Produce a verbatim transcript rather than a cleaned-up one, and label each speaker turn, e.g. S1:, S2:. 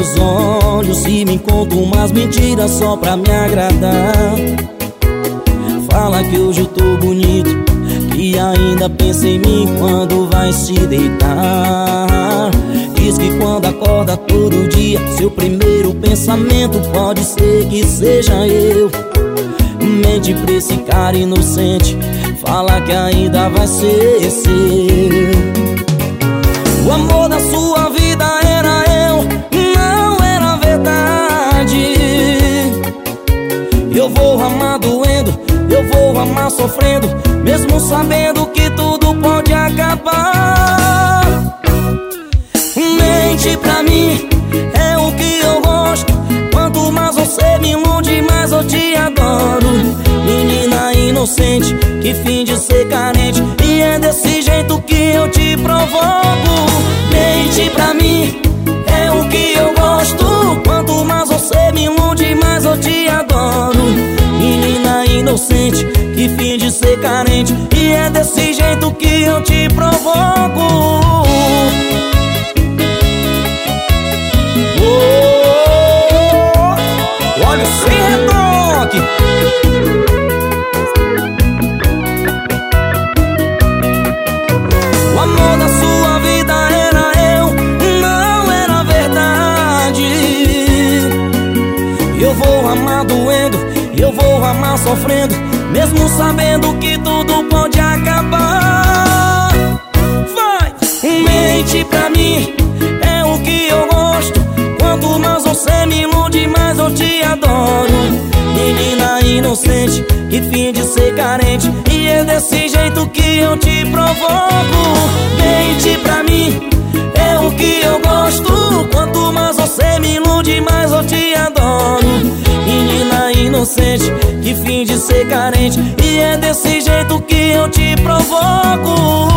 S1: meus olhos e me conta umas mentiras só pra me agradar. Fala que hoje eu tô bonito, que ainda pensa em mim quando vai se deitar. Diz que quando acorda todo dia, seu primeiro pensamento pode ser que seja eu. Mente pra esse cara inocente, fala que ainda vai ser seu. O amor da sua vida era eu, não era verdade. Eu vou amar doendo, eu vou amar sofrendo, mesmo sabendo que tudo pode acabar. Mente pra mim, é o que eu gosto. Quanto mais você me ilude, mais eu te adoro. Menina inocente, que finge ser carente, e é desse jeito que eu te provoco. Mente pra mim, é o que eu gosto. Quanto mais você me ilude, mais eu te adoro. Menina inocente, que finge ser carente, e é desse jeito que eu te provoco. Olha sem retoque. O amor da sua vida era eu, não era verdade. Eu vou amar doendo, eu vou amar sofrendo, mesmo sabendo que tudo pode acabar. Vai! Mente pra mim, é o que eu gosto. Quanto mais você me ilude, mais eu te adoro. Menina inocente, que finge ser carente, e é desse jeito que eu te provoco. Mente pra mim, é o que eu gosto. Quanto mais você me ilude, mais eu te adoro. Menina inocente, que finge ser carente, e é desse jeito que eu te provoco.